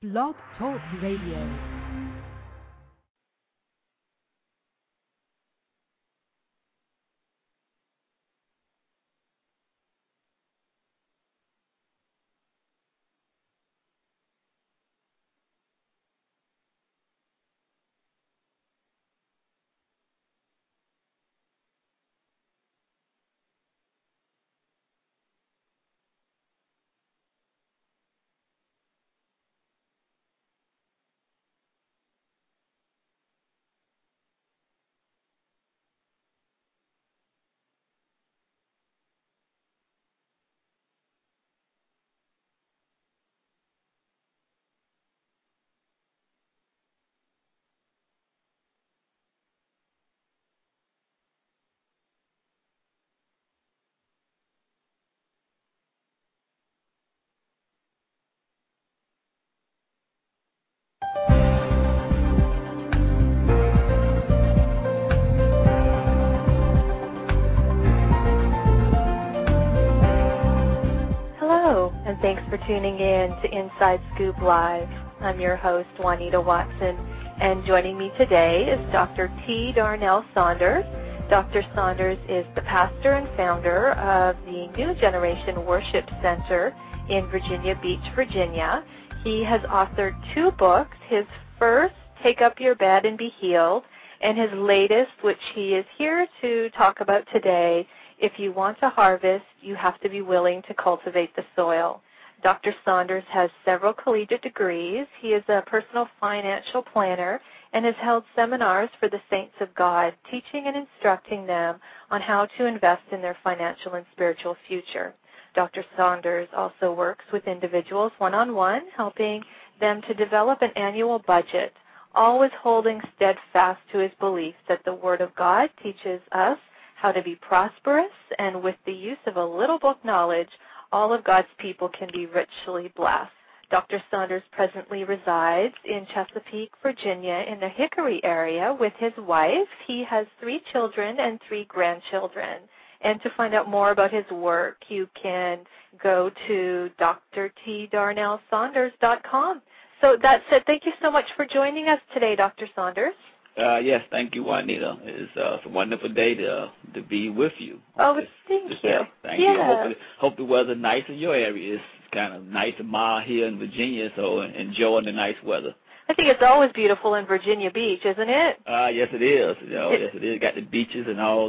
Blog Talk Radio. And thanks for tuning in to Inside Scoop Live. I'm your host, Juanita Watson, and joining me today is Dr. T. Darnell Saunders. Dr. Saunders is the pastor and founder of the New Generation Worship Center in Virginia Beach, Virginia. He has authored 2 books. His first, Take Up Your Bed and Be Healed, and his latest, which he is here to talk about today, If You Want to Harvest, You Have to Be Willing to Cultivate the Soil. Dr. Saunders has several collegiate degrees. He is a personal financial planner and has held seminars for the saints of God, teaching and instructing them on how to invest in their financial and spiritual future. Dr. Saunders also works with individuals one-on-one, helping them to develop an annual budget, always holding steadfast to his belief that the Word of God teaches us how to be prosperous, and with the use of a little book knowledge, all of God's people can be richly blessed. Dr. Saunders presently resides in Chesapeake, Virginia, in the Hickory area with his wife. He has 3 children and 3 grandchildren. And to find out more about his work, you can go to drtdarnellsaunders.com. So that said, thank you so much for joining us today, Dr. Saunders. Yes, thank you, Juanita. It's a wonderful day to be with you. Thank you. Thank you. Hope the weather's nice in your area. It's kind of nice and mild here in Virginia, so enjoying the nice weather. I think it's always beautiful in Virginia Beach, isn't it? Yes, it is. Yes, it is. Got the beaches and all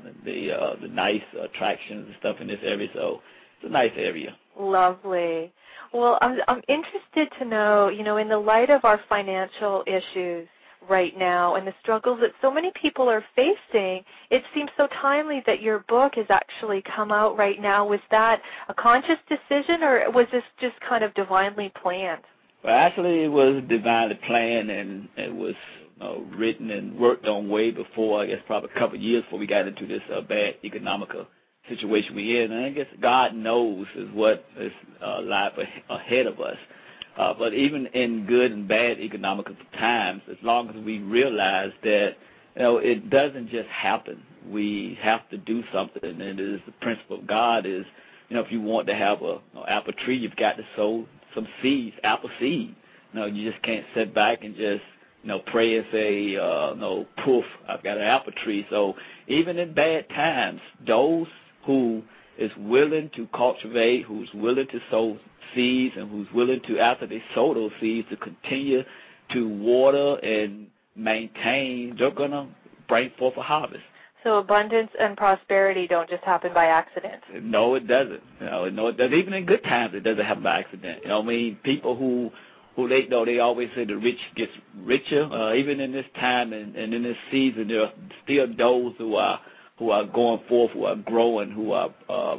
the nice attractions and stuff in this area, so it's a nice area. Lovely. Well, I'm interested to know, in the light of our financial issues right now and the struggles that so many people are facing, it seems so timely that your book has actually come out right now. Was that a conscious decision, or was this just kind of divinely planned? Well, actually, it was divinely planned, and it was written and worked on way before, I guess probably a couple of years before we got into this bad economical situation we're in. And I guess God knows is what is life ahead of us. But even in good and bad economic times, as long as we realize that, it doesn't just happen. We have to do something, and it is the principle of God is, if you want to have an apple tree, you've got to sow some seeds, apple seed. You just can't sit back and just, pray and say, poof, I've got an apple tree. So even in bad times, those who is willing to cultivate, who's willing to sow seeds, and who's willing to, after they sow those seeds, to continue to water and maintain, they're going to bring forth a harvest. So abundance and prosperity don't just happen by accident. No, it doesn't. No, it doesn't. Even in good times, it doesn't happen by accident. People who they always say the rich gets richer. Even in this time and in this season, there are still those who are going forth, who are growing, who are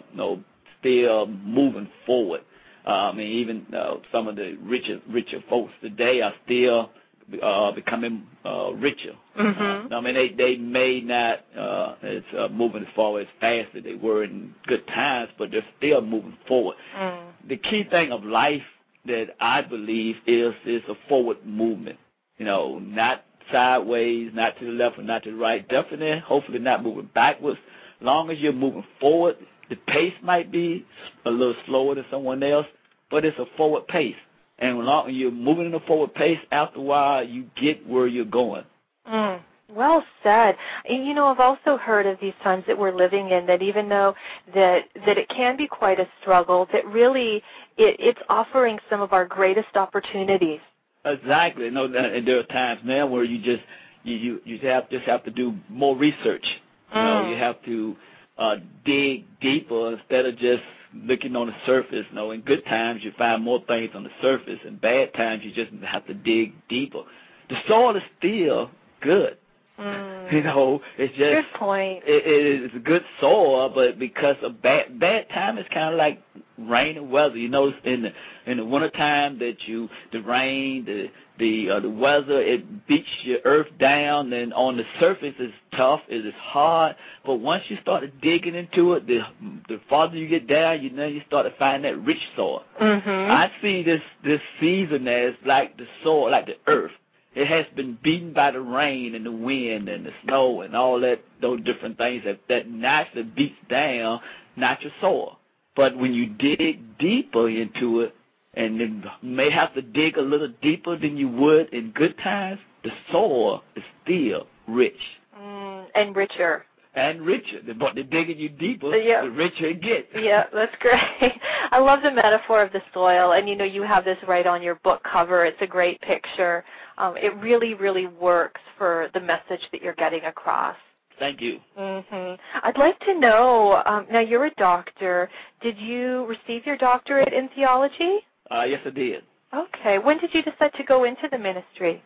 still moving forward. Even some of the richer folks today are still becoming richer. Mm-hmm. They may not moving as far as fast as they were in good times, but they're still moving forward. The key thing of life that I believe is a forward movement. Not sideways, not to the left or not to the right. Definitely, hopefully not moving backwards. As long as you're moving forward, the pace might be a little slower than someone else, but it's a forward pace. And when you're moving in a forward pace, after a while, you get where you're going. Well said. And, I've also heard of these times that we're living in that even though that it can be quite a struggle, that really it's offering some of our greatest opportunities. Exactly. No, and there are times now where you just have to do more research. You have to dig deeper instead of just looking on the surface. In good times you find more things on the surface, and bad times you just have to dig deeper. The soil is still good. It's just good point. It's a good soil, but because of bad time, it's kind of like rain and weather. You notice in the wintertime that the rain, the weather, it beats your earth down, and on the surface it's tough, it is hard. But once you start digging into it, the farther you get down, you start to find that rich soil. I see this season as like the soil, like the earth. It has been beaten by the rain and the wind and the snow and all that, those different things that naturally beats down natural soil. But when you dig deeper into it, and then may have to dig a little deeper than you would in good times, the soil is still rich. And richer. And richer. But the digging you deeper, the richer it gets. Yeah, that's great. I love the metaphor of the soil, and you have this right on your book cover. It's a great picture. It really, really works for the message that you're getting across. Thank you. I'd like to know, now you're a doctor. Did you receive your doctorate in theology? Yes, I did. Okay. When did you decide to go into the ministry?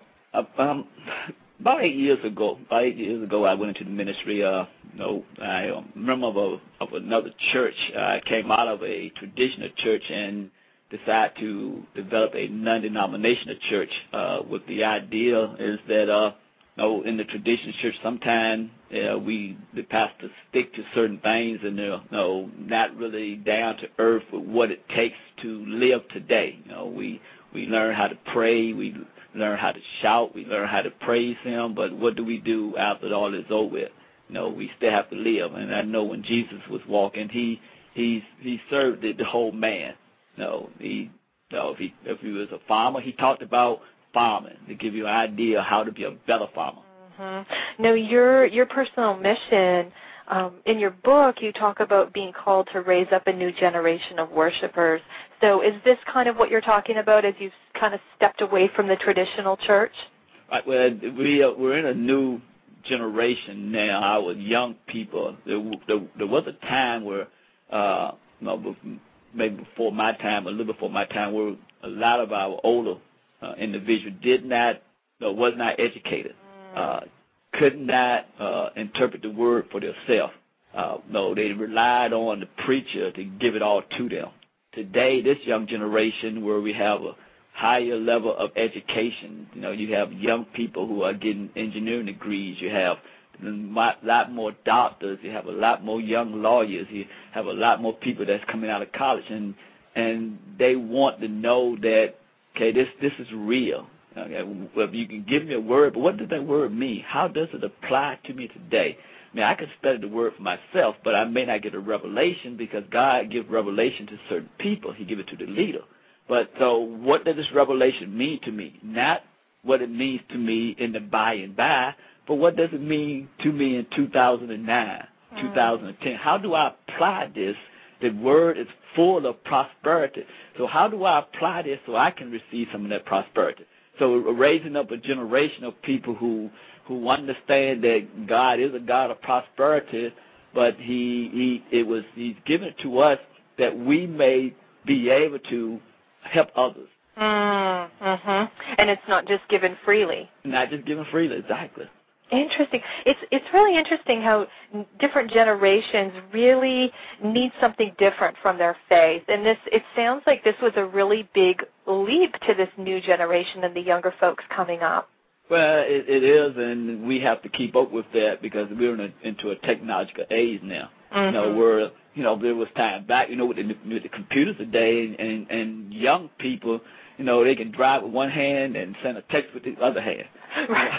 About 8 years ago. About 8 years ago, I went into the ministry. I remember of another church. I came out of a traditional church and decided to develop a non-denominational church. With the idea is that in the traditional church, sometimes the pastors stick to certain things and they're not really down to earth with what it takes to live today. We learn how to pray, we learn how to shout, we learn how to praise Him, but what do we do after all is over with? We still have to live. And I know when Jesus was walking, he served the whole man. If he was a farmer, he talked about farming to give you an idea how to be a better farmer. Now, your personal mission, in your book, you talk about being called to raise up a new generation of worshipers. So is this kind of what you're talking about as you've kind of stepped away from the traditional church? Right. Well, we're in a new generation now. Our young people, there was a time where, maybe before my time, a little before my time, where a lot of our older individuals was not educated, could not interpret the word for themselves. They relied on the preacher to give it all to them. Today, this young generation, where we have a higher level of education, you have young people who are getting engineering degrees, you have a lot more doctors, you have a lot more young lawyers, you have a lot more people that's coming out of college, and they want to know that, okay, this is real. Okay, well, you can give me a word, but what does that word mean? How does it apply to me today? I can study the word for myself, but I may not get a revelation because God gives revelation to certain people. He gives it to the leader. But so what does this revelation mean to me? Not what it means to me in the by and by, but what does it mean to me in 2009, 2010? How do I apply this? The word is full of prosperity. So how do I apply this so I can receive some of that prosperity? So raising up a generation of people who understand that God is a God of prosperity, but He's given it to us that we may be able to help others. And it's not just given freely. Not just given freely, exactly. Interesting. It's really interesting how different generations really need something different from their faith. And it sounds like this was a really big leap to this new generation and the younger folks coming up. Well, it is, and we have to keep up with that because we're into a technological age now. Where there was time back, with the computers today, and young people, they can drive with one hand and send a text with the other hand. Right.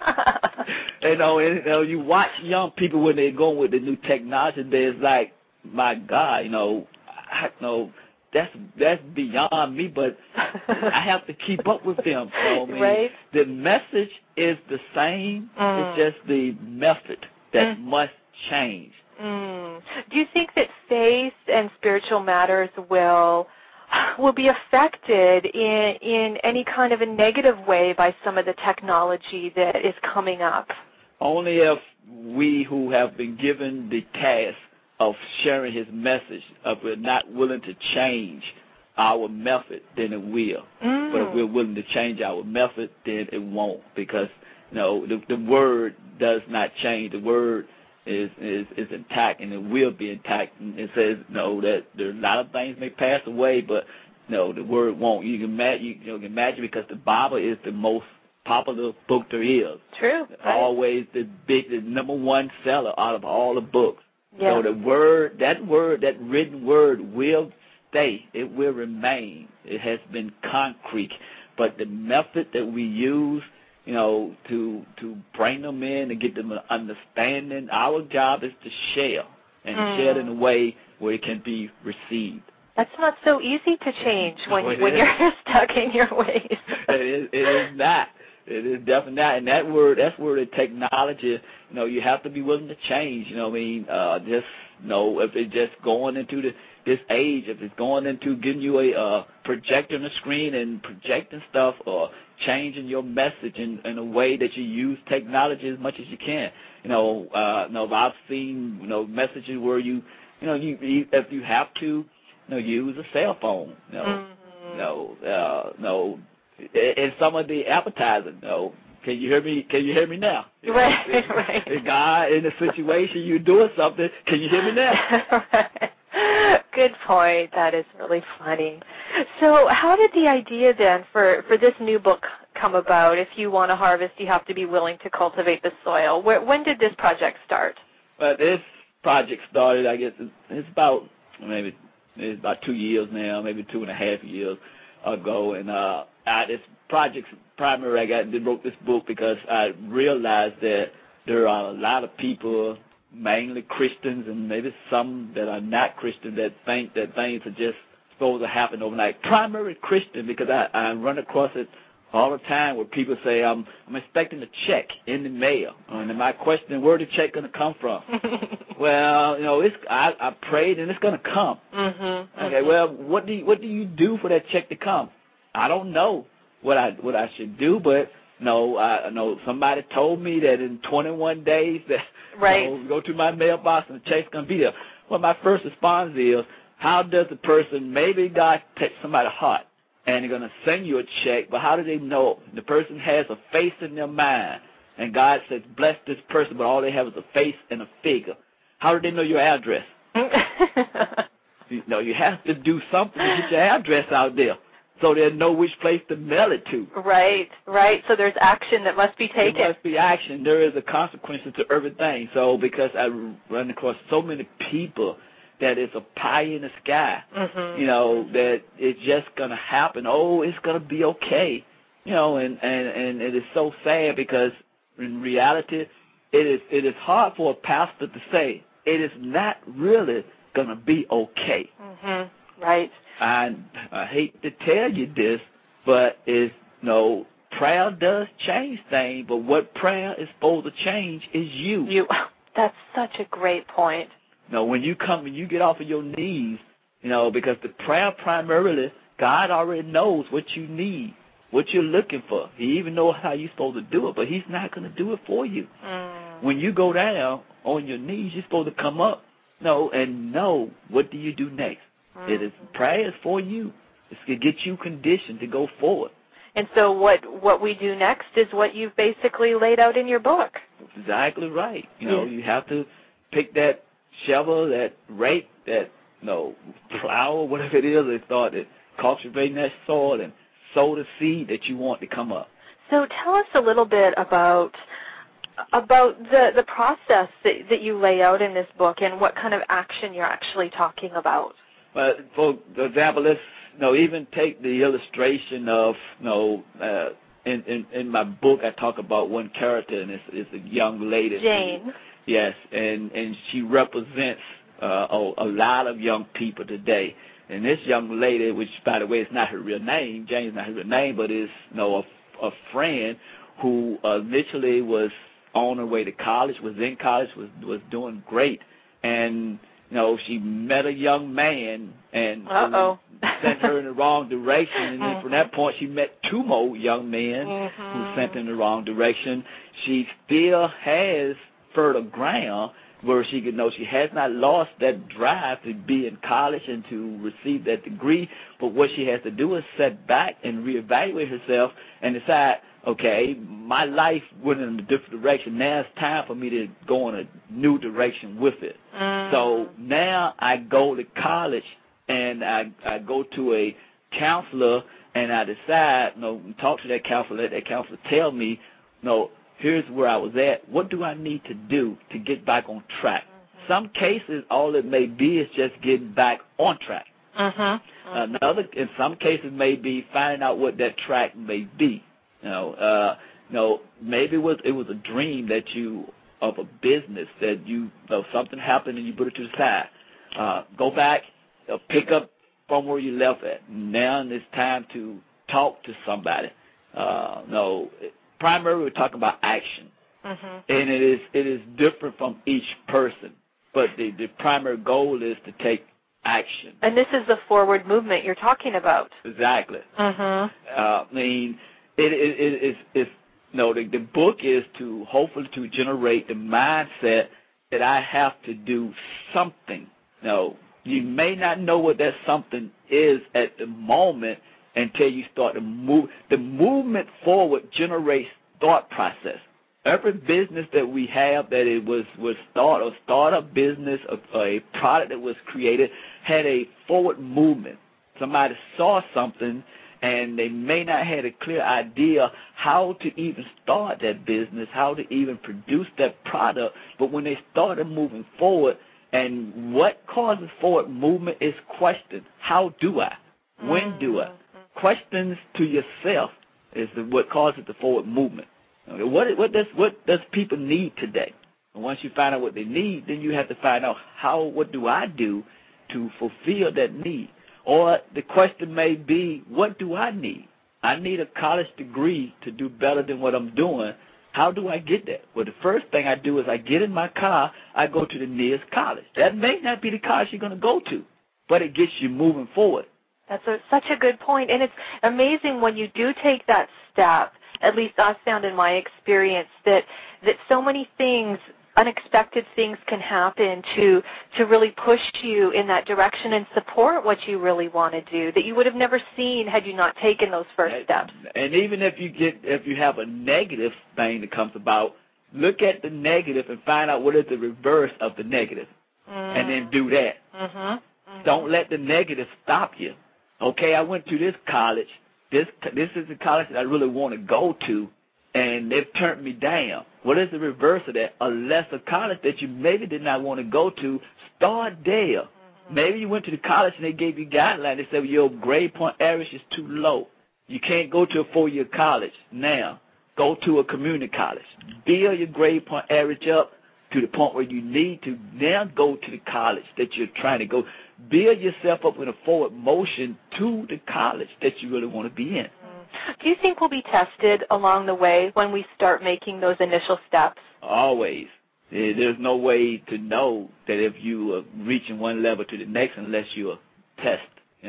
You watch young people when they're going with the new technology. There's like, my God, that's beyond me, but I have to keep up with them. So, I mean, right. The message is the same. It's just the method that must change. Do you think that faith and spiritual matters will be affected in any kind of a negative way by some of the technology that is coming up? Only if we who have been given the task of sharing his message, if we're not willing to change our method, then it will. But if we're willing to change our method, then it won't, because the word does not change. The word is intact, and it will be intact. And it says that there are a lot of things may pass away, but the word won't. You can imagine because the Bible is the most popular book there is. True. Right. Always the number one seller out of all the books. Yeah. So that written word will stay. It will remain. It has been concrete. But the method that we use, to bring them in and get them an understanding, our job is to share and share it in a way where it can be received. That's not so easy to change when you're stuck in your ways. It is not. It is definitely not. And that's where the technology, you have to be willing to change. If it's just going into this age, if it's going into giving you a projector on the screen and projecting stuff, or changing your message in a way that you use technology as much as you can. I've seen messages where you if you have to use a cell phone. And some of the advertising. Can you hear me? Can you hear me now? Right. God, in a situation you're doing something. Can you hear me now? Right. Good point. That is really funny. So how did the idea then for this new book come about? If you want to harvest, you have to be willing to cultivate the soil. When did this project start? Well, this project started, I guess, it's about 2 years now, maybe 2.5 years ago. And this project's primary, I wrote this book because I realized that there are a lot of people, mainly Christians and maybe some that are not Christian, that think that things are just supposed to happen overnight. Primary Christian, because I run across it all the time where people say, I'm expecting a check in the mail. And my question, where the check going to come from? Well, I prayed and it's going to come. Okay, well, what do you do for that check to come? I don't know what I should do, but I know somebody told me that in 21 days that go to my mailbox and the check's going to be there. Well, my first response is, how does the person, maybe God touched somebody's heart and they're going to send you a check, but how do they know? The person has a face in their mind, and God says, bless this person, but all they have is a face and a figure. How do they know your address? You have to do something to get your address out there, so they'll know which place to mail it to. Right. So there's action that must be taken. There must be action. There is a consequence to everything. So because I run across so many people that it's a pie in the sky, that it's just going to happen. Oh, it's going to be okay. And it is so sad because in reality, it is hard for a pastor to say it is not really going to be okay. Right. And I hate to tell you this, but prayer does change things, but what prayer is supposed to change is you. That's such a great point. When you get off of your knees, because the prayer primarily, God already knows what you need, what you're looking for. He even knows how you're supposed to do it, but he's not going to do it for you. When you go down on your knees, you're supposed to come up, and know what do you do next. It is prayer is for you. It's to get you conditioned to go forward. And so what we do next is what you've basically laid out in your book. Exactly right. You have to pick that shovel, that rake, that plow, whatever it is, they start cultivating that soil and sow the seed that you want to come up. So tell us a little bit about the process that you lay out in this book and what kind of action you're actually talking about. Well, for example, let's even take the illustration of in my book I talk about one character, and it's a young lady, Jane. Yes, and she represents a lot of young people today. And this young lady, which, by the way, is not her real name, Jane's not her real name, but is, a friend who initially was on her way to college, was in college, was doing great. And, she met a young man and sent her in the wrong direction. And then from that point, she met two more young men who sent her in the wrong direction. She still has fertile ground where she could know she has not lost that drive to be in college and to receive that degree. But what she has to do is sit back and reevaluate herself and decide, okay, my life went in a different direction. Now it's time for me to go in a new direction with it. So now I go to college and I go to a counselor and I decide, talk to that counselor, let that counselor tell me, here's where I was at. What do I need to do to get back on track? Some cases, all it may be is just getting back on track. In some cases, may be finding out what that track may be. Maybe it was a dream that of a business that something happened and you put it to the side. Go back, pick up from where you left at. Now it's time to talk to somebody. Primarily, we're talking about action, and it is different from each person. But the primary goal is to take action. And this is the forward movement you're talking about. Exactly. The book is to hopefully to generate the mindset that I have to do something. You may not know what that something is at the moment until you start to move. The movement forward generates thought process. Every business that we have that it was startup business, a product that was created, had a forward movement. Somebody saw something and they may not have a clear idea how to even start that business, how to even produce that product, but when they started moving forward, and what causes forward movement is question. How do I? When do I? Questions to yourself is what causes the forward movement. What does people need today? And once you find out what they need, then you have to find out what do I do to fulfill that need? Or the question may be, what do I need? I need a college degree to do better than what I'm doing. How do I get that? Well, the first thing I do is I get in my car, I go to the nearest college. That may not be the college you're going to go to, but it gets you moving forward. That's such a good point. And it's amazing when you do take that step, at least I've found in my experience, that so many things, unexpected things can happen to really push you in that direction and support what you really want to do that you would have never seen had you not taken those first steps. And even if you have a negative thing that comes about, look at the negative and find out what is the reverse of the negative, and then do that. Don't let the negative stop you. Okay, I went to this college. This is the college that I really want to go to, and they've turned me down. What is the reverse of that? A lesser college that you maybe did not want to go to, start there. Maybe you went to the college and they gave you guidelines. They said, well, your grade point average is too low. You can't go to a 4-year college. Now, go to a community college. Build your grade point average up to the point where you need to now go to the college that you're trying to go. Build yourself up in a forward motion to the college that you really want to be in. Do you think we'll be tested along the way when we start making those initial steps? Always. There's no way to know that if you are reaching one level to the next unless you test,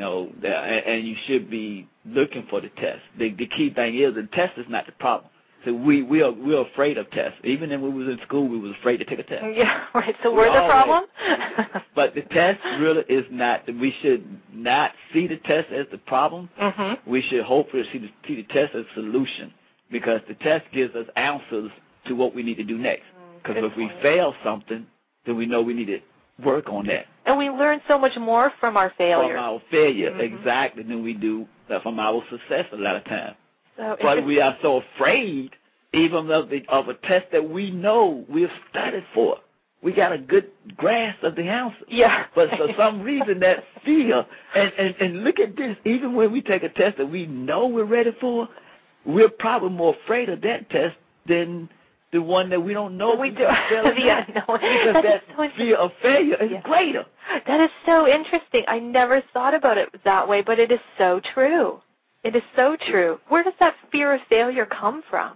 and you should be looking for the test. The key thing is the test is not the problem. So we're afraid of tests. Even when we was in school, we was afraid to take a test. Yeah, right. So we're the problem? But the test really is not. We should not see the test as the problem. We should hopefully see the test as a solution, because the test gives us answers to what we need to do next. Because if we fail something, then we know we need to work on that. And we learn so much more from our failure. From our failure, exactly, than we do from our success a lot of times. So but we are so afraid even of a test that we know we've studied for. We got a good grasp of the answer. Yeah. But for some reason that fear, and look at this, even when we take a test that we know we're ready for, we're probably more afraid of that test than the one that we don't know. We do. Yeah, no. Because that so fear of failure is greater. That is so interesting. I never thought about it that way, but it is so true. It is so true. Where does that fear of failure come from?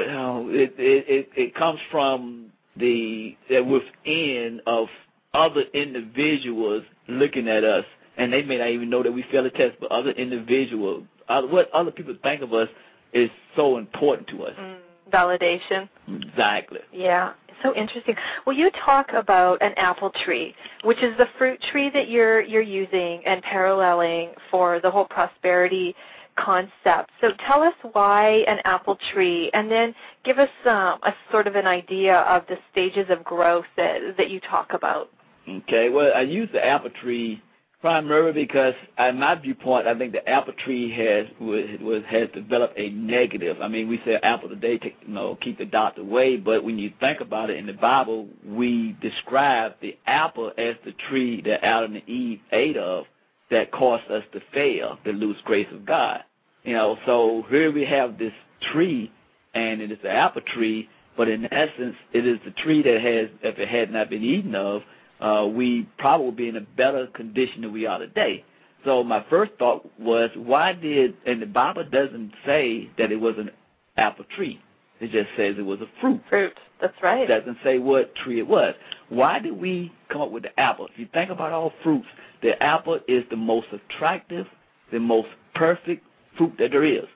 It comes from the within of other individuals looking at us, and they may not even know that we failed a test, but other individuals, what other people think of us is so important to us. Validation. Exactly. Yeah. So interesting. Well, you talk about an apple tree, which is the fruit tree that you're using and paralleling for the whole prosperity concept. So tell us why an apple tree, and then give us a sort of an idea of the stages of growth that you talk about. Okay. Well, I use the apple tree primarily because, in my viewpoint, I think the apple tree has developed a negative. I mean, we say apple today, keep the doctor away, but when you think about it in the Bible, we describe the apple as the tree that Adam and Eve ate of that caused us to fail, to lose grace of God. So here we have this tree, and it is the apple tree, but in essence, it is the tree that has, if it had not been eaten of, we probably would be in a better condition than we are today. So my first thought was, and the Bible doesn't say that it was an apple tree. It just says it was a fruit. Fruit, that's right. It doesn't say what tree it was. Why did we come up with the apple? If you think about all fruits, the apple is the most attractive, the most perfect fruit that there is.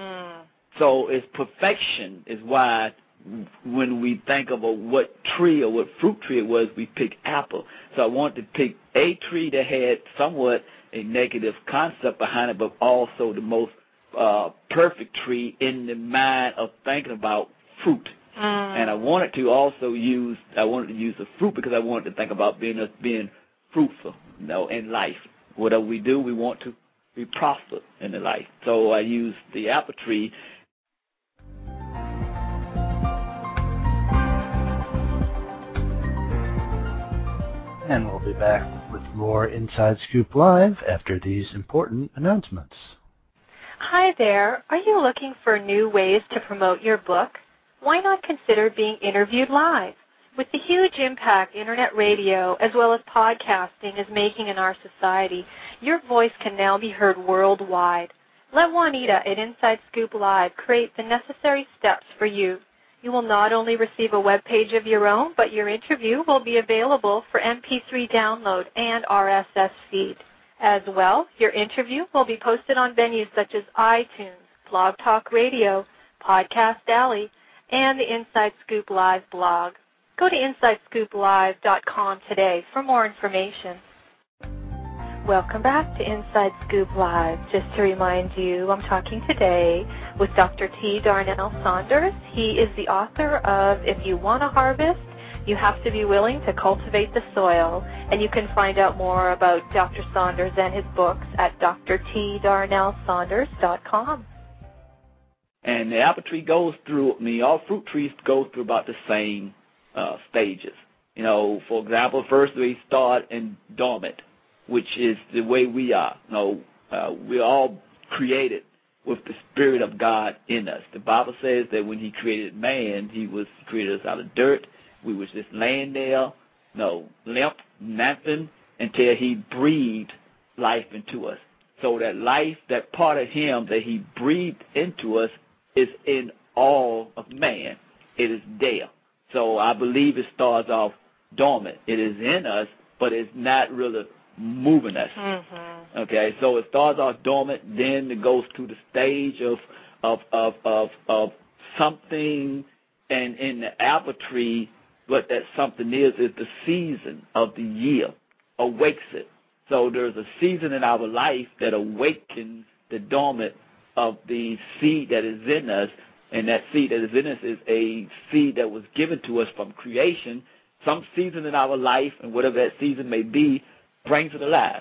So its perfection is why when we think about what tree or what fruit tree it was, we pick apple. So I wanted to pick a tree that had somewhat a negative concept behind it, but also the most perfect tree in the mind of thinking about fruit. And I wanted to use the fruit because I wanted to think about being fruitful, in life. Whatever we do, we want to be prosper in the life. So I used the apple tree. And we'll be back with more Inside Scoop Live after these important announcements. Hi there. Are you looking for new ways to promote your book? Why not consider being interviewed live? With the huge impact Internet radio as well as podcasting is making in our society, your voice can now be heard worldwide. Let Juanita at Inside Scoop Live create the necessary steps for you. You will not only receive a web page of your own, but your interview will be available for MP3 download and RSS feed. As well, your interview will be posted on venues such as iTunes, Blog Talk Radio, Podcast Alley, and the Inside Scoop Live blog. Go to InsideScoopLive.com today for more information. Welcome back to Inside Scoop Live. Just to remind you, I'm talking today with Dr. T. Darnell Saunders. He is the author of If You Want to Harvest, You Have to Be Willing to Cultivate the Soil. And you can find out more about Dr. Saunders and his books at drtdarnellsaunders.com. And the apple tree goes through, all fruit trees go through about the same stages. For example, first we start in dormant, which is the way we are. We're all created with the Spirit of God in us. The Bible says that when He created man, He created us out of dirt. We was just laying there, limp, nothing, until He breathed life into us. So that life, that part of Him that He breathed into us is in all of man. It is there. So I believe it starts off dormant. It is in us, but it's not really moving us. Mm-hmm. Okay, so it starts off dormant, then it goes to the stage of something, and in the apple tree, what that something is the season of the year, awakes it. So there's a season in our life that awakens the dormant of the seed that is in us, and that seed that is in us is a seed that was given to us from creation. Some season in our life, and whatever that season may be, brings it alive.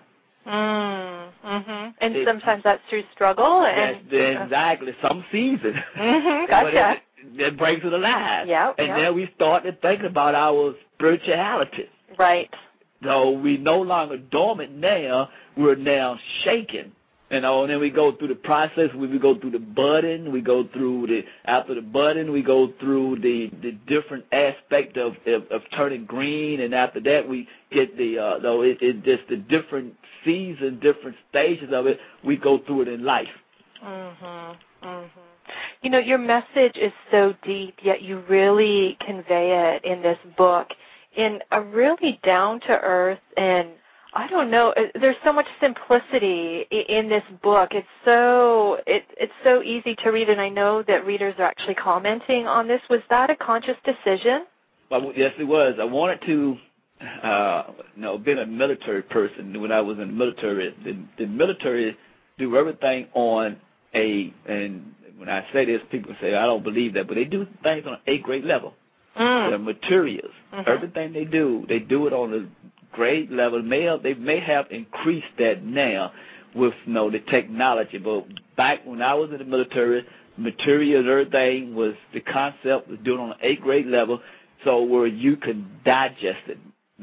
Mm-hmm. And sometimes that's through struggle. Exactly. Some season. Mm-hmm. Gotcha. That brings it alive. Yep. And then we started thinking about our spirituality. Right. So we no longer dormant now. We're now shaken. And then we go through the process. We go through the budding. We go through after the budding, we go through the different aspect of turning green, and after that we get it's just the different seasons, different stages of it. We go through it in life. Mhm. Mhm. You know, your message is so deep, yet you really convey it in this book in a really down-to-earth and, I don't know, there's so much simplicity in this book. It's so easy to read, and I know that readers are actually commenting on this. Was that a conscious decision? Well, yes, it was. I wanted to, being a military person, when I was in the military, the military do everything on and when I say this, people say, I don't believe that, but they do things on an 8th grade level. The materials, everything they do it on a grade level. They may have increased that now with the technology, but back when I was in the military, materials, everything was the concept was doing on an 8th grade level, so where you could digest it.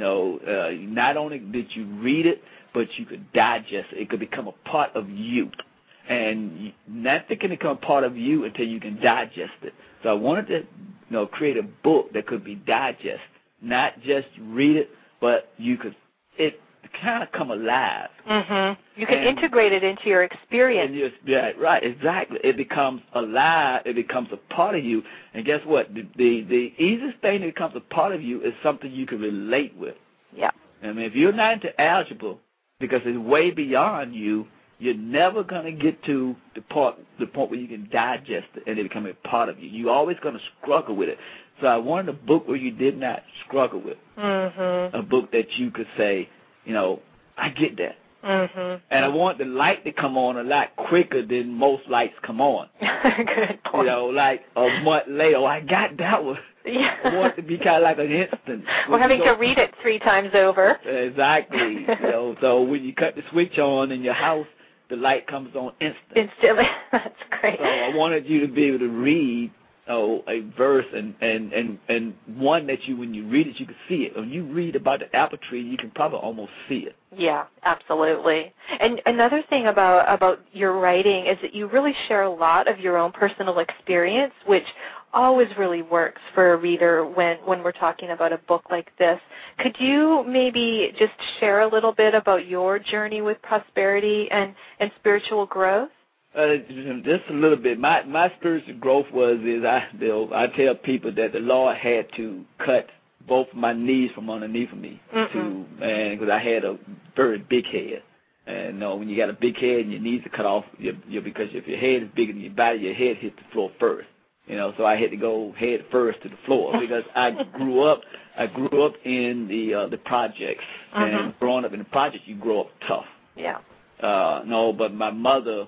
Not only did you read it, but you could digest it. It could become a part of you. And nothing can become part of you until you can digest it. So I wanted to, create a book that could be digested, not just read it, but it kind of come alive. You can integrate it into your experience. Yeah, right, exactly. It becomes alive. It becomes a part of you. And guess what? The easiest thing that becomes a part of you is something you can relate with. Yeah. I mean, if you're not into algebra, because it's way beyond you, you're never going to get to the point where you can digest it and it become a part of you. You're always going to struggle with it. So I wanted a book where you did not struggle with. A book that you could say, I get that. And I want the light to come on a lot quicker than most lights come on. Good point. Like a month later, I got that one. Yeah. I want it to be kind of like an instant. We're having to read it 3 times over. Exactly. So when you cut the switch on in your house, the light comes on instantly. That's great. So I wanted you to be able to read a verse and one that when you read it, you can see it. When you read about the apple tree, you can probably almost see it. Yeah, absolutely. And another thing about your writing is that you really share a lot of your own personal experience, which always really works for a reader when we're talking about a book like this. Could you maybe just share a little bit about your journey with prosperity and spiritual growth? Just a little bit. My spiritual growth I tell people that the Lord had to cut both my knees from underneath of me because I had a very big head. And when you got a big head and your knees are cut off, because if your head is bigger than your body, your head hits the floor first. So I had to go head first to the floor because I grew up in the projects, and growing up in the projects, you grow up tough. Yeah. But my mother,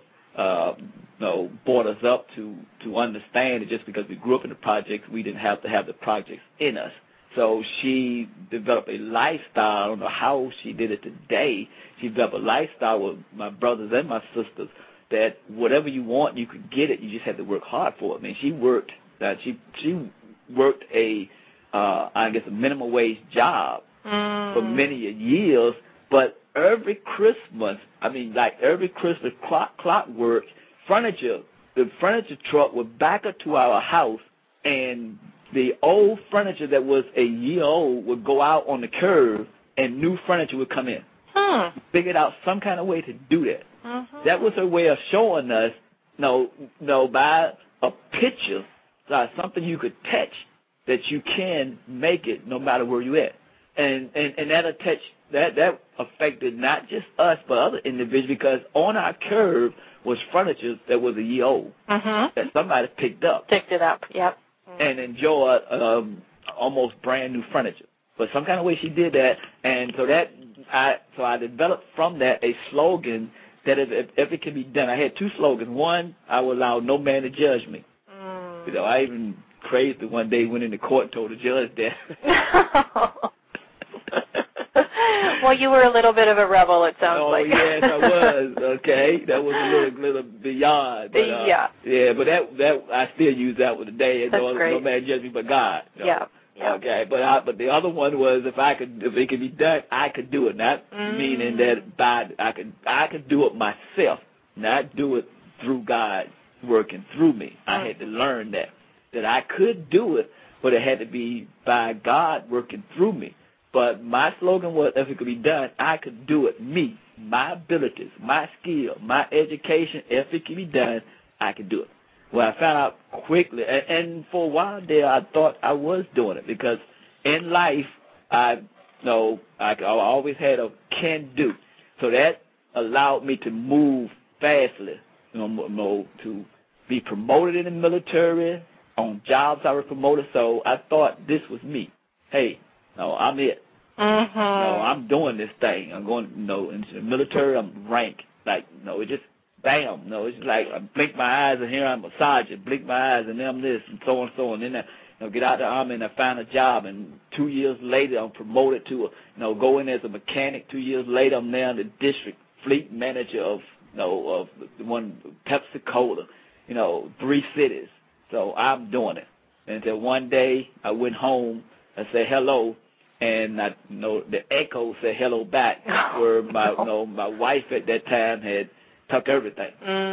brought us up to understand that just because we grew up in the projects, we didn't have to have the projects in us. So she developed a lifestyle. I don't know how she did it today. She developed a lifestyle with my brothers and my sisters that whatever you want, you could get it. You just had to work hard for it. I mean, she worked. She worked a minimum wage job for many years. But every Christmas, clockwork, the furniture truck would back up to our house, and the old furniture that was a year old would go out on the curb, and new furniture would come in. Figured out some kind of way to do that. That was her way of showing us, by a picture, something you could touch, that you can make it no matter where you at. And that affected not just us but other individuals, because on our curb was furniture that was a year old that somebody picked up. Picked it up, yep. And enjoyed almost brand new furniture. But some kind of way she did that, and so I developed from that a slogan that if it can be done. I had 2 slogans. One, I will allow no man to judge me. I even crazy one day went into court and told the judge that. Well, you were a little bit of a rebel, it sounds like. Oh, yes, I was. Okay, that was a little beyond. But, yeah. Yeah, but that I still use that one today. That's great. No man judge me but God. Yeah. Yeah. Okay, but the other one was if it could be done, I could do it. Not meaning that I could do it myself. not do it through God working through me. I had to learn that I could do it, but it had to be by God working through me. But my slogan was, if it could be done, I could do it. Me, my abilities, my skill, my education, if it can be done, I could do it. Well, I found out quickly, and for a while there, I thought I was doing it because in life, I always had a can-do. So that allowed me to move fastly, to be promoted in the military, on jobs I was promoted. So I thought this was me. Hey, no, I'm it. Mm-hmm. No, I'm doing this thing. I'm going, into the military. I'm ranked. Like, it just, bam. No, it's like I blink my eyes and here I'm a sergeant. Blink my eyes and then I'm this and so on and so on. And then I get out of the Army and I find a job. And 2 years later, I'm promoted to go in as a mechanic. 2 years later, I'm now the district fleet manager of the one Pepsi-Cola. 3 cities. So I'm doing it. Until one day I went home. I said hello. And the echo said hello back, where my wife at that time had took everything.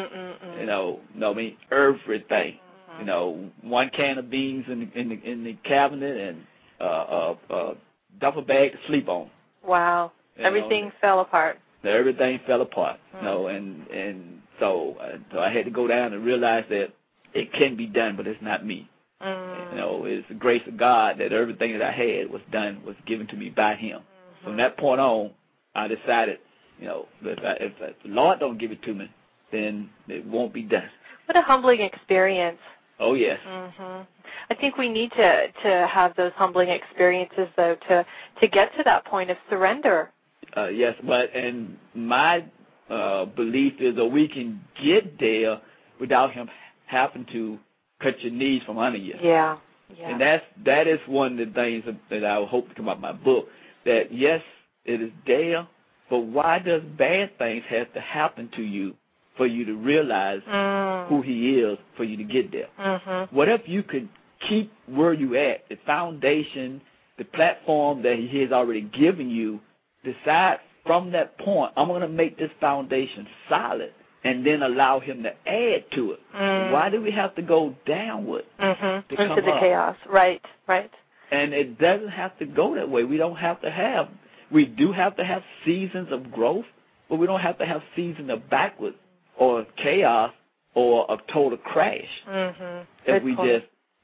Everything. One can of beans in the cabinet and a duffel bag to sleep on. Wow. Everything fell apart. Everything fell apart. And so I had to go down and realize that it can be done, but it's not me. It's the grace of God that everything that I had was given to me by Him. From that point on, I decided, if the Lord don't give it to me, then it won't be done. What a humbling experience. Oh, yes. Mm-hmm. I think we need to have those humbling experiences, though, to get to that point of surrender. Yes, and my belief is that we can get there without Him having to cut your knees from under you. Yeah. And that is one of the things that I hope to come out of my book, that yes, it is there, but why does bad things have to happen to you for you to realize who He is, for you to get there? Mm-hmm. What if you could keep where you at, the foundation, the platform that He has already given you, decide from that point, I'm going to make this foundation solid, and then allow Him to add to it. Why do we have to go downward to come into the up? chaos? Right. And it doesn't have to go that way. We do have to have seasons of growth, but we don't have to have seasons of backward or chaos or a total crash. If we just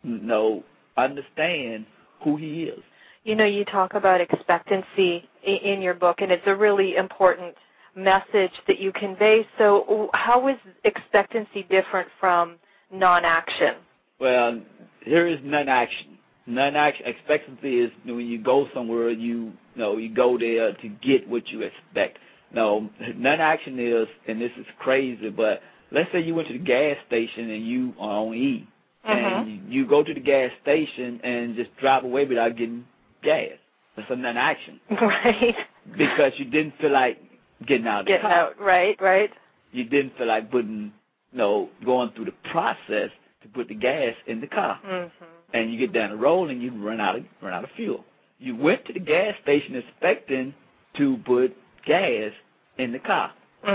understand who He is. You talk about expectancy in your book, and it's a really important message that you convey. So how is expectancy different from non-action? Well, here is non-action. Non-action expectancy is when you go somewhere, you go there to get what you expect. No, non-action is, and this is crazy, but let's say you went to the gas station and you are on E, and you go to the gas station and just drive away without getting gas. That's a non-action. Right. Because you didn't feel like getting out of the car. Out, right. You didn't feel like going through the process to put the gas in the car. And you get down the road and you run out of fuel. You went to the gas station expecting to put gas in the car.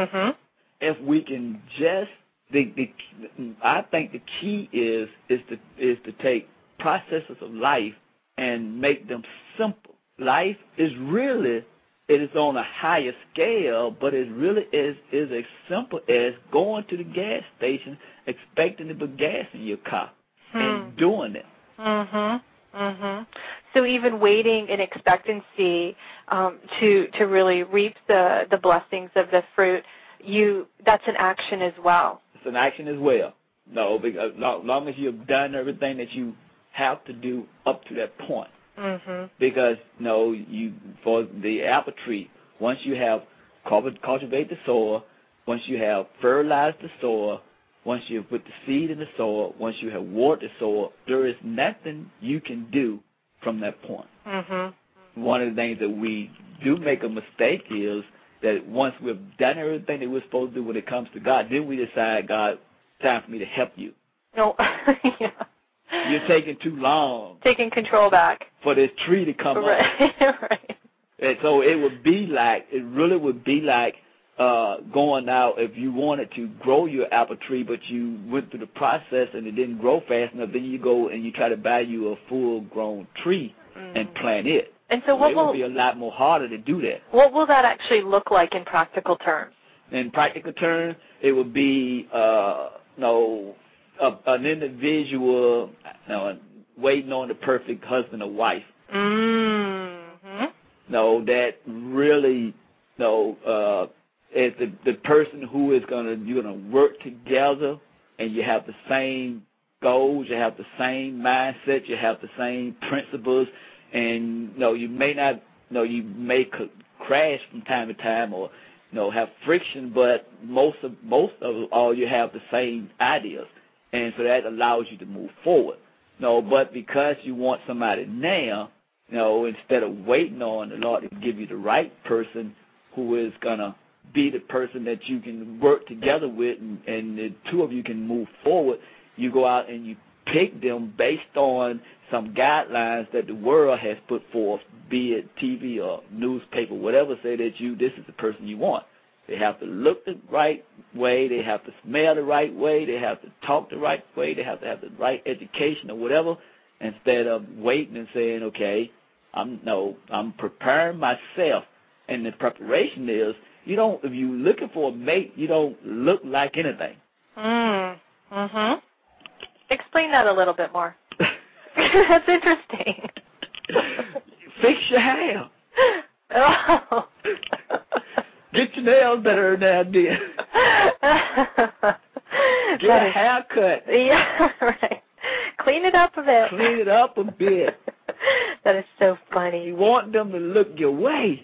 If we can just, I think the key is to take processes of life and make them simple. Life is really, it is on a higher scale, but it really is as simple as going to the gas station, expecting to put gas in your car, and doing it. So even waiting in expectancy to really reap the blessings of the fruit, that's an action as well. It's an action as well. No, because as long as you've done everything that you have to do up to that point. Because for the apple tree, once you have cultivated the soil, once you have fertilized the soil, once you put the seed in the soil, once you have watered the soil, there is nothing you can do from that point. One of the things that we do make a mistake is that once we've done everything that we're supposed to do when it comes to God, then we decide, God, time for me to help you. No, yeah. You're taking too long. Taking control back. For this tree to come up. Right. And so it really would be like going out, if you wanted to grow your apple tree, but you went through the process and it didn't grow fast enough, then you go and you try to buy you a full-grown tree and plant it. And so it will be a lot more harder to do that. What will that actually look like in practical terms? In practical terms, it would be an individual waiting on the perfect husband or wife. Mm-hmm. That really is the person who is you're gonna work together, and you have the same goals, you have the same mindset, you have the same principles, and you may not, you may crash from time to time or have friction, but most of all you have the same ideas, and so that allows you to move forward. But because you want somebody now, instead of waiting on the Lord to give you the right person who is gonna be the person that you can work together with, and the two of you can move forward, you go out and you pick them based on some guidelines that the world has put forth, be it TV or newspaper, whatever, say that this is the person you want. They have to look the right way, they have to smell the right way, they have to talk the right way, they have to have the right education or whatever, instead of waiting and saying, okay, I'm preparing myself. And the preparation is, if you're looking for a mate, you don't look like anything. Mm-hmm. Explain that a little bit more. That's interesting. Fix your hair. Oh. Get your nails better than I did. Get a haircut. Yeah, right. Clean it up a bit. Clean it up a bit. That is so funny. You want them to look your way.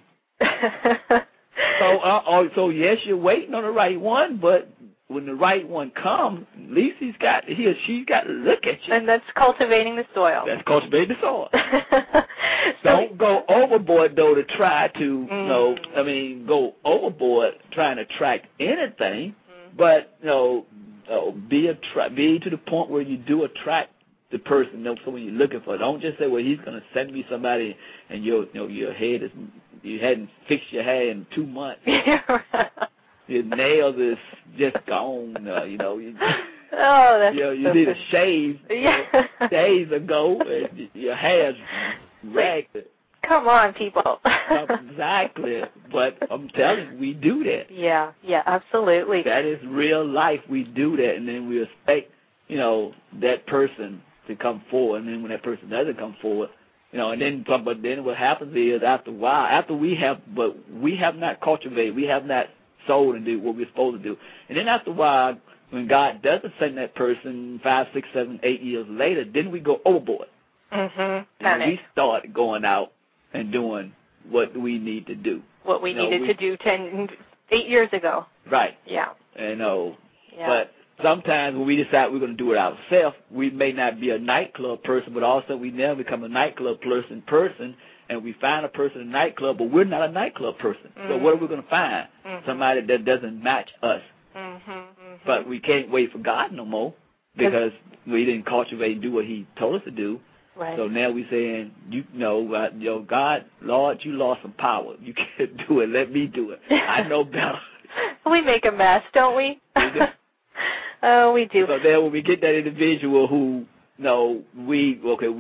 So yes, you're waiting on the right one, but when the right one comes, at least he or she's got to look at you. And that's cultivating the soil. That's cultivating the soil. Don't go overboard, though, to try to, go overboard trying to attract anything, but, be to the point where you do attract the person, someone you're looking for. Don't just say, well, he's going to send me somebody, and your head is, you hadn't fixed your hair in 2 months. Your nails is just gone, Oh, that's you did a shave days ago, and your hair's ragged. Come on, people. Exactly. But I'm telling you, we do that. Yeah, absolutely. That is real life. We do that, and then we expect, that person to come forward, and then when that person doesn't come forward, but then what happens is after a while, we have not cultivated, we have not sold and do what we're supposed to do. And then after a while, when God doesn't send that person 5, 6, 7, 8 years later, then we go overboard. Mm-hmm. And we start going out and doing what we need to do. What we needed to do 8 years ago. Right. Yeah. But sometimes when we decide we're going to do it ourselves, we may not be a nightclub person, but also we never become a nightclub person, and we find a person in a nightclub, but we're not a nightclub person. Mm-hmm. So what are we going to find? Mm-hmm. Somebody that doesn't match us. Mm-hmm. Mm-hmm. But we can't wait for God no more because we didn't cultivate and do what he told us to do. Right. So now we're saying, God, Lord, you lost some power. You can't do it. Let me do it. I know better. We make a mess, don't we? We do. Oh, we do. So then when we get that individual who, we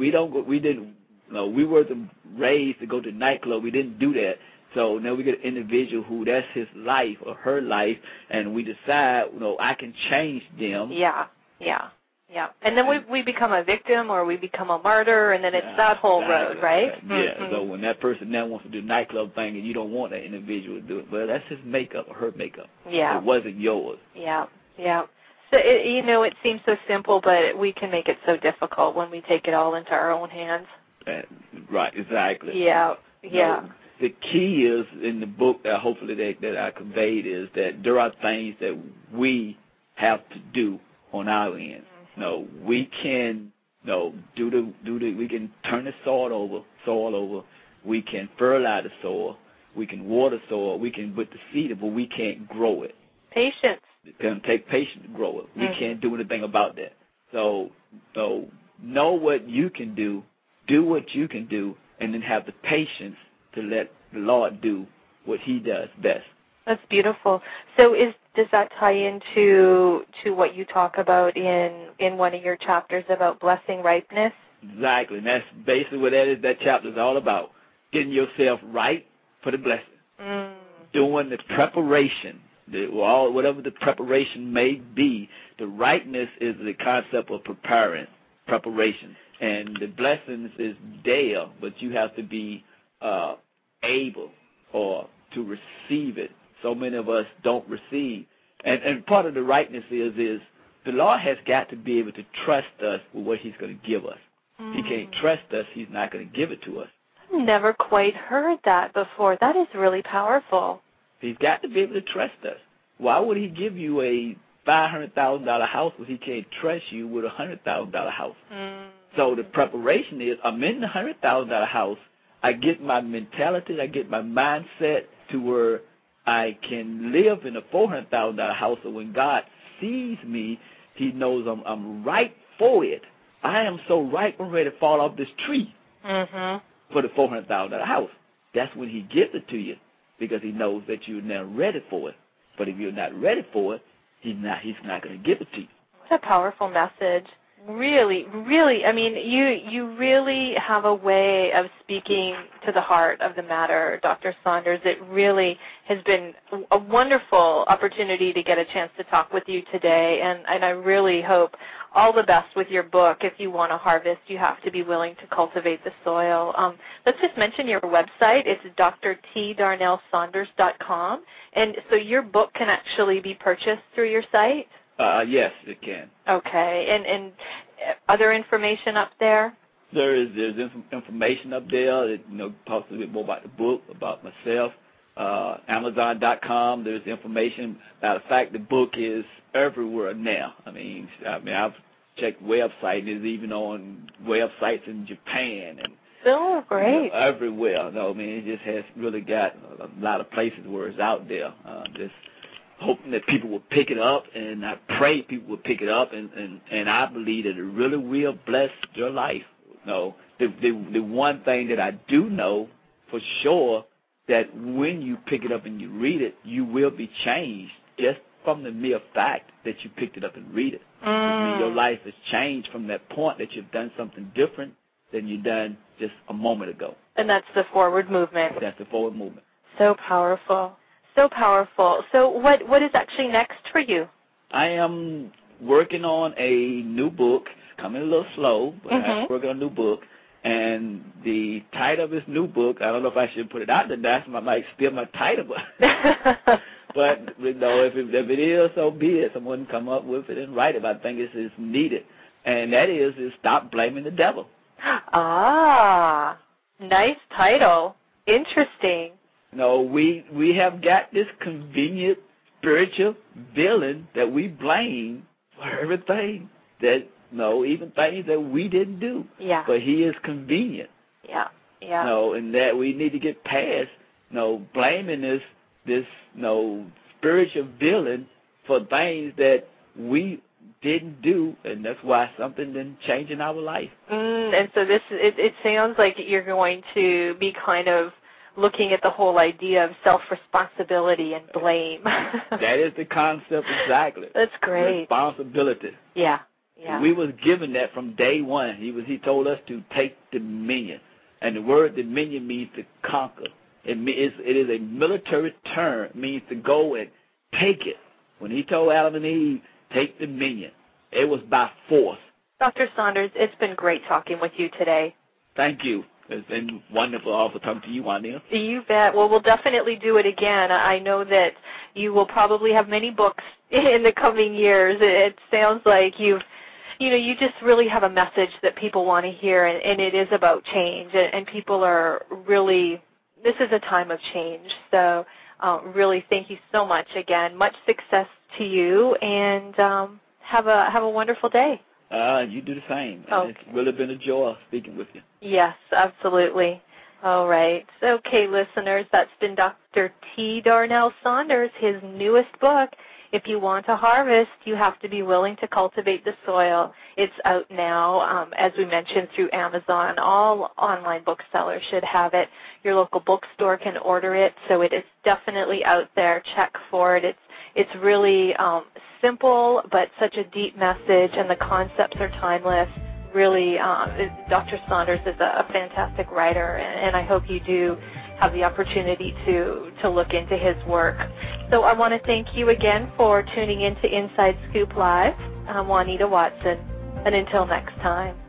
weren't raised to go to nightclub. We didn't do that. So now we get an individual who that's his life or her life, and we decide, I can change them. Yeah. And then we become a victim or we become a martyr, and then it's that whole road, right? Yeah. Mm-hmm. So when that person now wants to do nightclub thing and you don't want that individual to do it, well, that's his makeup or her makeup. Yeah. It wasn't yours. Yeah. So, it seems so simple, but we can make it so difficult when we take it all into our own hands. Right, exactly. Yeah. The key is in the book, hopefully that I conveyed, is that there are things that we have to do on our end. Mm-hmm. We can we can turn the soil over. We can fertilize the soil. We can water soil. We can put the seed in, but we can't grow it. Patience. It's going to take patience to grow it. We can't do anything about that. So know what you can do what you can do, and then have the patience to let the Lord do what he does best. That's beautiful. So does that tie into what you talk about in one of your chapters about blessing ripeness? Exactly. And that's basically what that chapter is all about. Getting yourself right for the blessing. Doing the preparation. Whatever the preparation may be, the rightness is the concept of preparation. And the blessings is there, but you have to be able or to receive it. So many of us don't receive. And part of the rightness is the Lord has got to be able to trust us with what he's going to give us. He can't trust us, he's not going to give it to us. I've never quite heard that before. That is really powerful. He's got to be able to trust us. Why would he give you a $500,000 house if he can't trust you with a $100,000 house? So the preparation is, I'm in the $100,000 house, I get my mentality, I get my mindset to where I can live in a $400,000 house, so when God sees me, he knows I'm right for it. I am so ripe, I'm ready to fall off this tree for the $400,000 house. That's when he gives it to you, because he knows that you're now ready for it. But if you're not ready for it, he's not going to give it to you. What a powerful message. Really, really, I mean, you really have a way of speaking to the heart of the matter, Dr. Saunders. It really has been a wonderful opportunity to get a chance to talk with you today, and I really hope all the best with your book. If you want to harvest, you have to be willing to cultivate the soil. Let's just mention your website. It's drtdarnellsaunders.com, and so your book can actually be purchased through your site? Yes, it can. Okay, and other information up there? There's information up there that talks a little bit more about the book, about myself. Amazon.com. There's information. Matter of fact, the book is everywhere now. I mean, I've checked websites. It's even on websites in Japan and great. Everywhere. It just has really got a lot of places where it's out there. Just hoping that people will pick it up, and I pray people will pick it up, and I believe that it really will bless your life. The one thing that I do know for sure, that when you pick it up and you read it, you will be changed just from the mere fact that you picked it up and read it. I mean, your life has changed from that point that you've done something different than you done just a moment ago. And that's the forward movement. That's the forward movement. So powerful. So powerful. So what is actually next for you? I am working on a new book. It's coming a little slow, but I'm working on a new book. And the title of this new book, I don't know if I should put it out there. That's might steal my title. But if it is, so be it. Someone come up with it and write it. But I think it's needed. And that is Stop Blaming the Devil. Ah, nice title. Interesting. We have got this convenient spiritual villain that we blame for everything that, even things that we didn't do. Yeah. But he is convenient. Yeah. And that we need to get past, blaming this spiritual villain for things that we didn't do, and that's why something didn't change in our life. And so it sounds like you're going to be kind of looking at the whole idea of self-responsibility and blame. That is the concept, exactly. That's great. Responsibility. Yeah. We was given that from day one. He told us to take dominion. And the word dominion means to conquer. It is a military term. It means to go and take it. When he told Adam and Eve, take dominion, it was by force. Dr. Saunders, it's been great talking with you today. Thank you. It's been wonderful also talking to you, Juanita. You bet. Well, we'll definitely do it again. I know that you will probably have many books in the coming years. It sounds like you just really have a message that people want to hear, and it is about change. And people are really, this is a time of change. So really thank you so much again. Much success to you, and have a wonderful day. You do the same. Okay. It's really been a joy speaking with you. Yes, absolutely. All right. Okay, listeners, that's been Dr. T. Darnell Saunders, his newest book, If You Want to Harvest, You Have to Be Willing to Cultivate the Soil. It's out now, as we mentioned, through Amazon. All online booksellers should have it. Your local bookstore can order it, so it is definitely out there. Check for it. It's really simple, but such a deep message, and the concepts are timeless. Really, Dr. Saunders is a fantastic writer, and I hope you do have the opportunity to look into his work. So I want to thank you again for tuning in to Inside Scoop Live. I'm Juanita Watson, and until next time.